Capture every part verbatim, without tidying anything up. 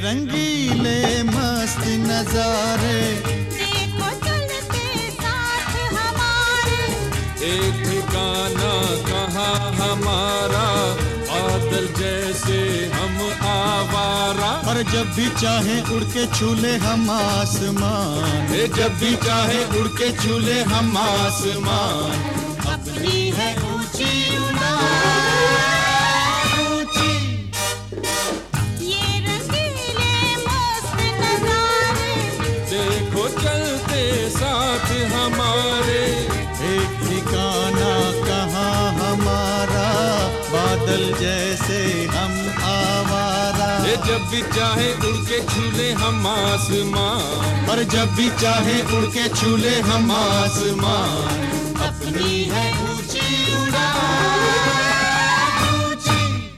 रंगीले मस्त नजारे, देखो चलते साथ हमारे। एक ठिकाना कहाँ हमारा, बादल जैसे हम आवारा। और जब भी चाहे उड़ के छूले हम आसमान, जब भी चाहे उड़ के छूले हम आसमान। अपनी है ऊंची उड़ान, ऊंची। ये रंगीले मस्त नजारे, देखो चलते साथ हमारे। एक ठिकाना कहाँ हमारा, बादल जैसे हम आवारा। जब भी चाहे उड़ के छूले हम आसमान, और जब भी चाहे उड़ के छूले हम आसमान। अपनी है ऊंची उड़ान, ऊंची।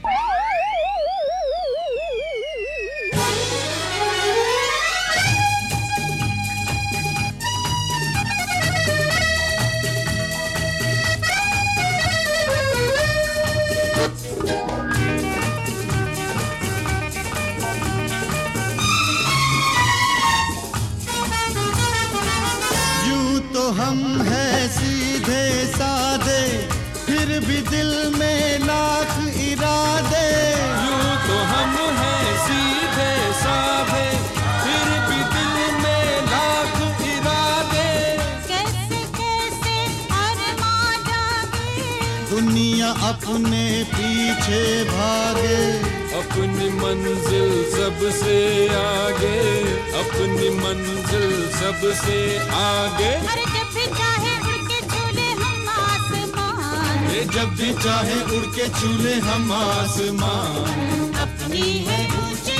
यूं तो हम है सीधे साधे, फिर भी दिल में लाख इरादे। यूं तो हम हैं सीधे साधे, फिर भी दिल में लाख इरादे। कैसे कैसे अरमां जागे, दुनिया अपने पीछे भागे, अपनी मंजिल सबसे आगे, अपनी मंजिल सबसे आगे। अरे जब भी चाहे उड़ के छूले हम आसमान, जब भी चाहे उड़ के छूले हम आसमान। अपनी है ऊंची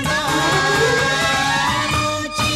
उड़ान, ऊंची।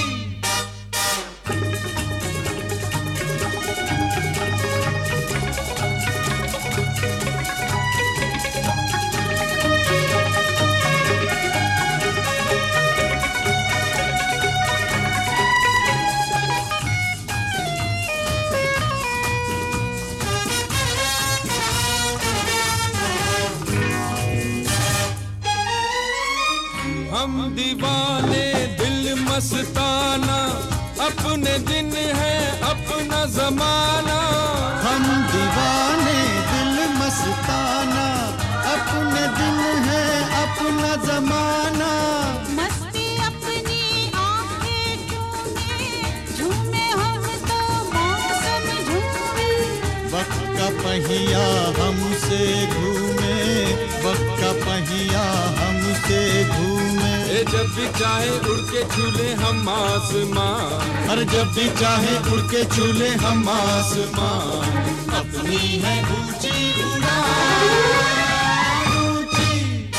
हम दीवाने दिल मस्ताना, अपने दिन है अपना जमाना। हम दीवाने दिल मस्ताना, अपने दिन है अपना जमाना। मस्ती अपनी आंखें चूमे, झूमे हम तो मौसम झूमे। वक्त का पहिया हमसे घूमे, वक्त का पहिया हमसे घूमे। जब भी चाहे उड़ के छूले हम आसमान, और जब भी चाहे उड़ के छूले हम आसमान। अपनी है ऊंची उड़ान, ऊंची।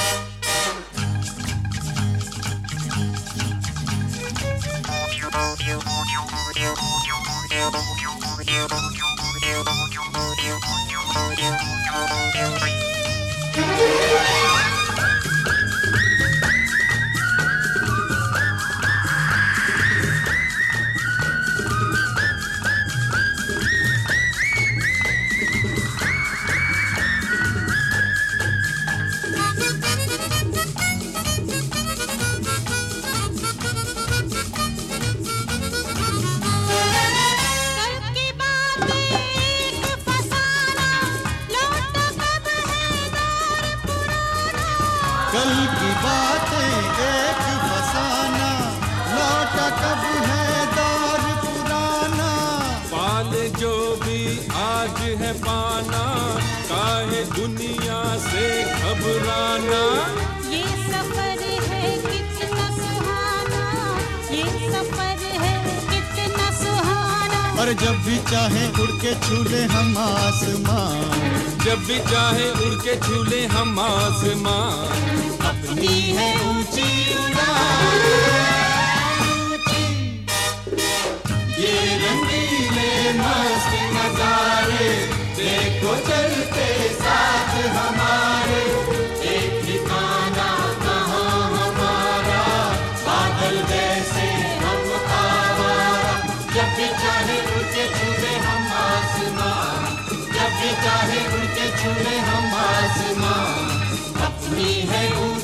कल की बातें एक फसाना, लौटा कब है दौर पुराना। पाल जो भी आज है पाना, काहे दुनिया से घबराना। ये सफर है कितना सुहाना, ये सफर है कितना सुहाना। और जब भी चाहे उड़ के छूले हम आसमान, जब भी चाहे उड़ के छूले हम आसमान। अपनी है ऊंची उड़ान, ऊंची। ये रंगीले मस्त नजारे, देखो चलते साथ हमारे। एक ठिकाना कहाँ हमारा, बादल जैसे हम आवारा। जब भी चाहे उड़ के छूले हम आसमान, जब भी चाहे उड़ के छूले हम आसमान। अपनी है